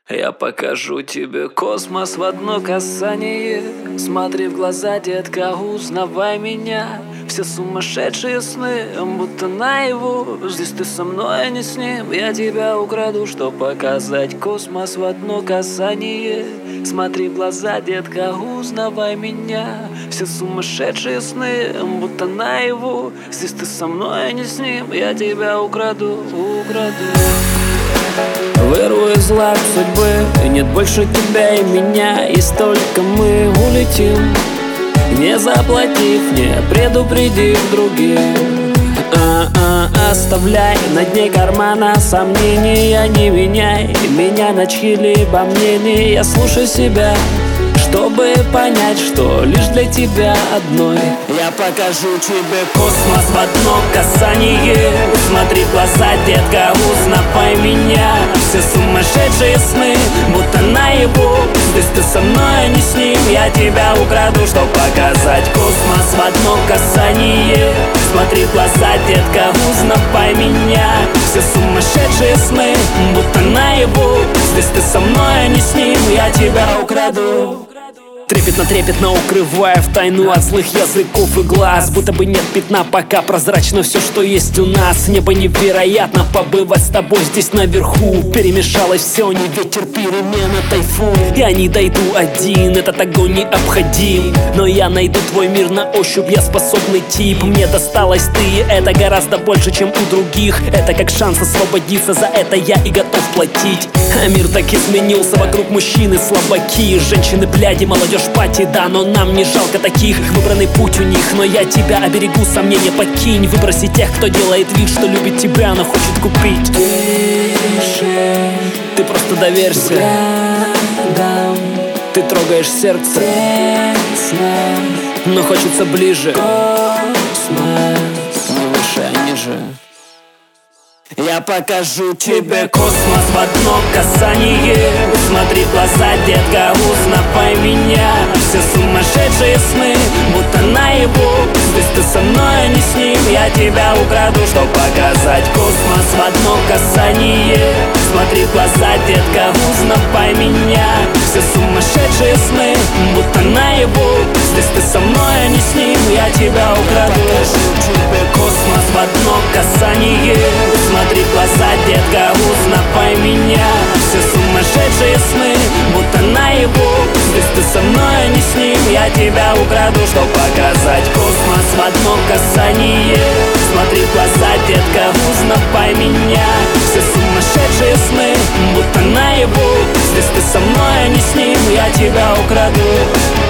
Я покажу тебе космос в одно касание. Смотри в глаза, детка, узнавай меня. Все сумасшедшие сны, будто наяву. Здесь ты со мной, а не с ним. Я тебя украду, чтоб показать космос в одно касание. Смотри в глаза, детка, узнавай меня. Все сумасшедшие сны, будто наяву. Здесь ты со мной, а не с ним. Я тебя украду. Вырву из лап судьбы, нет больше тебя и меня. И столько мы улетим, не заплатив, не предупредив других. Оставляй на дне кармана сомнения, не меняй меня на чьи-либо мнения. Я слушаю себя, чтобы понять, что лишь для тебя одной. Я покажу тебе космос в одно касание. Смотри в глаза, детка, узнавай меня. Все сумасшедшие сны, будто наяву. Здесь ты со мной, а не с ним. Я тебя украду, чтоб показать космос в одно касание. Смотри в глаза, детка, узнавай меня. Все сумасшедшие сны, будто наяву. Здесь ты со мной, а не с ним. Я тебя украду. Трепетно укрывая в тайну от злых языков и глаз. Будто бы нет пятна, пока прозрачно все, что есть у нас. Небо невероятно, побывать с тобой здесь наверху. Перемешалось все, не ветер, перемена, тайфун. Я не дойду один, этот огонь необходим. Но я найду твой мир на ощупь, я способный тип. Мне досталось ты, это гораздо больше, чем у других. Это как шанс освободиться, за это я и готов платить. А мир так изменился, вокруг мужчины слабаки. Женщины, бляди, молодежь пати, да, но нам не жалко таких. Выбранный путь у них, но я тебя оберегу, сомнения покинь. Выброси тех, кто делает вид, что любит тебя, но хочет купить. Ты просто доверься, ты трогаешь сердце, но хочется ближе. Выше, ниже. Я покажу тебе космос в одно касание. Смотри в глаза, детка, узнавай меня. Все сумасшедшие сны, будто наяву. Здесь ты со мной, а не с ним. Я тебя украду, чтоб показать космос в одно касание. Смотри в глаза, детка, узнавай меня. Все сумасшедшие сны, будто наяву. Здесь ты со мной, а не с ним. Я тебя украду. Покажу тебе космос в одно касание. Смотри в глаза, детка, узнавай меня. Все сумасшедшие сны, будто наяву. Здесь ты со мной, а не с ним. Я тебя украду, чтоб показать космос в одно касание. Смотри в глаза, детка, узнавай меня. Все сумасшедшие сны, будто наяву. Здесь ты со мной, а не с ним. Я тебя украду.